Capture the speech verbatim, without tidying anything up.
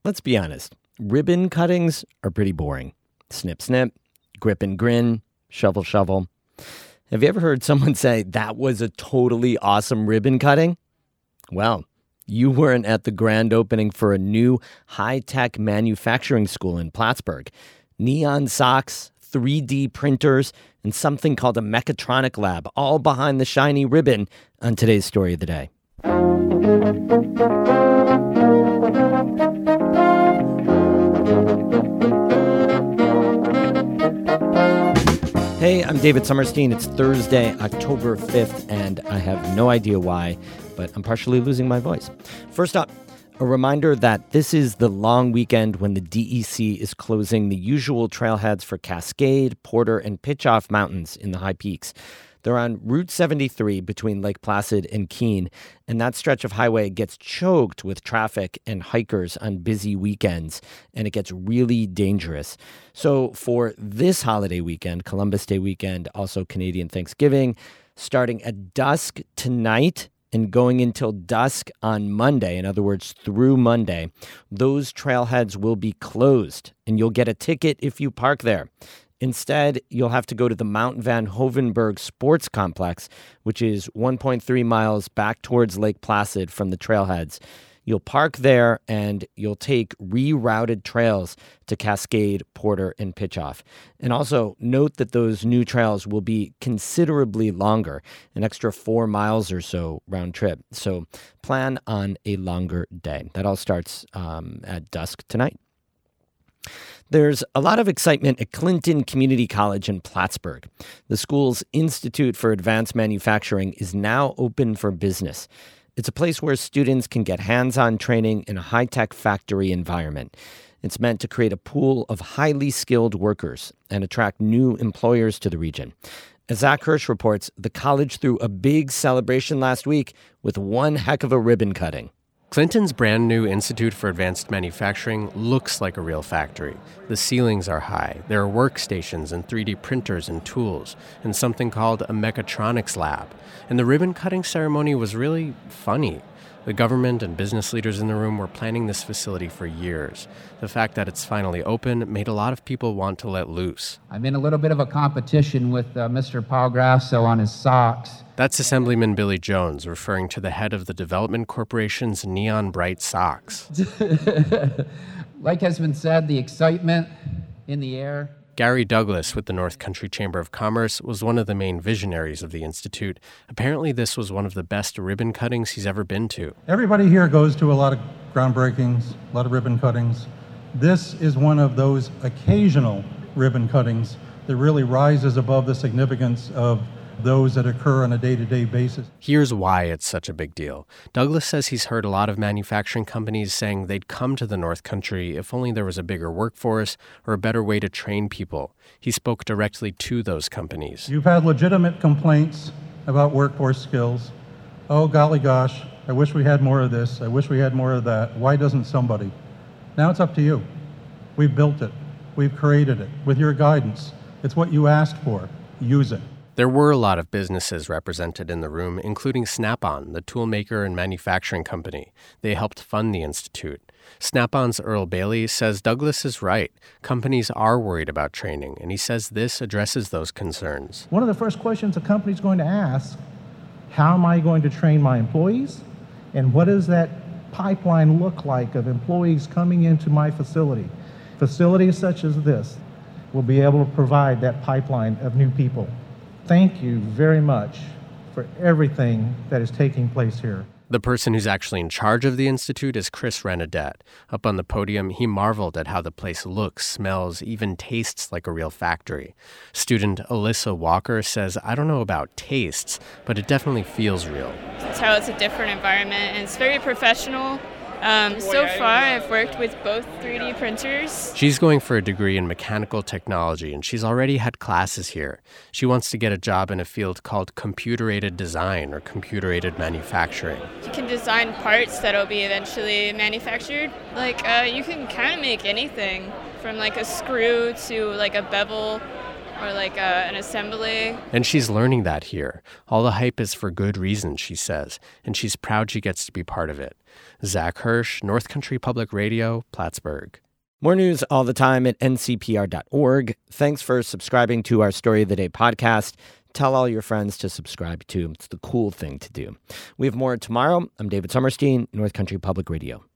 Let's be honest. Ribbon cuttings are pretty boring. Snip, snip, grip and grin, shovel, shovel. Have you ever heard someone say, that was a totally awesome ribbon cutting? Well, you weren't at the grand opening for a new high-tech manufacturing school in Plattsburgh. Neon socks, three D printers, and something called a mechatronic lab, all behind the shiny ribbon on today's story of the day. Hey, I'm David Summerstein. It's Thursday, October fifth, and I have no idea why, but I'm partially losing my voice. First up, a reminder that this is the long weekend when the D E C is closing the usual trailheads for Cascade, Porter, and Pitchoff Mountains in the High Peaks. They're on Route seventy-three between Lake Placid and Keene, and that stretch of highway gets choked with traffic and hikers on busy weekends, and it gets really dangerous. So for this holiday weekend, Columbus Day weekend, also Canadian Thanksgiving, starting at dusk tonight and going until dusk on Monday, in other words, through Monday, those trailheads will be closed, and you'll get a ticket if you park there. Instead, you'll have to go to the Mount Van Hoevenberg Sports Complex, which is one point three miles back towards Lake Placid from the trailheads. You'll park there, and you'll take rerouted trails to Cascade, Porter, and Pitchoff. And also, note that those new trails will be considerably longer, an extra four miles or so round trip. So plan on a longer day. That all starts um, at dusk tonight. There's a lot of excitement at Clinton Community College in Plattsburgh. The school's Institute for Advanced Manufacturing is now open for business. It's a place where students can get hands-on training in a high-tech factory environment. It's meant to create a pool of highly skilled workers and attract new employers to the region. As Zach Hirsch reports, the college threw a big celebration last week with one heck of a ribbon cutting. Clinton's brand new Institute for Advanced Manufacturing looks like a real factory. The ceilings are high. There are workstations and three D printers and tools, and something called a mechatronics lab. And the ribbon cutting ceremony was really funny. The government and business leaders in the room were planning this facility for years. The fact that it's finally open made a lot of people want to let loose. I'm in a little bit of a competition with uh, Mister Paul Grasso on his socks. That's Assemblyman Billy Jones, referring to the head of the Development Corporation's neon bright socks. Like has been said, the excitement in the air. Gary Douglas with the North Country Chamber of Commerce was one of the main visionaries of the Institute. Apparently, this was one of the best ribbon cuttings he's ever been to. Everybody here goes to a lot of groundbreakings, a lot of ribbon cuttings. This is one of those occasional ribbon cuttings that really rises above the significance of those that occur on a day-to-day basis. Here's why it's such a big deal. Douglas says he's heard a lot of manufacturing companies saying they'd come to the North Country if only there was a bigger workforce or a better way to train people. He spoke directly to those companies. You've had legitimate complaints about workforce skills. Oh, golly gosh, I wish we had more of this. I wish we had more of that. Why doesn't somebody? Now it's up to you. We've built it. We've created it with your guidance. It's what you asked for. Use it. There were a lot of businesses represented in the room, including Snap-on, the toolmaker and manufacturing company. They helped fund the Institute. Snap-on's Earl Bailey says Douglas is right. Companies are worried about training, and he says this addresses those concerns. One of the first questions a company is going to ask, how am I going to train my employees? And what does that pipeline look like of employees coming into my facility? Facilities such as this will be able to provide that pipeline of new people. Thank you very much for everything that is taking place here. The person who's actually in charge of the Institute is Chris Renaudet. Up on the podium, he marveled at how the place looks, smells, even tastes like a real factory. Student Alyssa Walker says, I don't know about tastes, but it definitely feels real. It's how it's a different environment, and it's very professional. Um, so far, I've worked with both three D printers. She's going for a degree in mechanical technology, and she's already had classes here. She wants to get a job in a field called computer-aided design or computer-aided manufacturing. You can design parts that'll be eventually manufactured. Like, uh, you can kind of make anything, from like a screw to like a bevel. or like a, an assembly. And she's learning that here. All the hype is for good reasons, she says, and she's proud she gets to be part of it. Zach Hirsch, North Country Public Radio, Plattsburgh. More news all the time at N C P R dot org. Thanks for subscribing to our Story of the Day podcast. Tell all your friends to subscribe too. It's the cool thing to do. We have more tomorrow. I'm David Sommerstein, North Country Public Radio.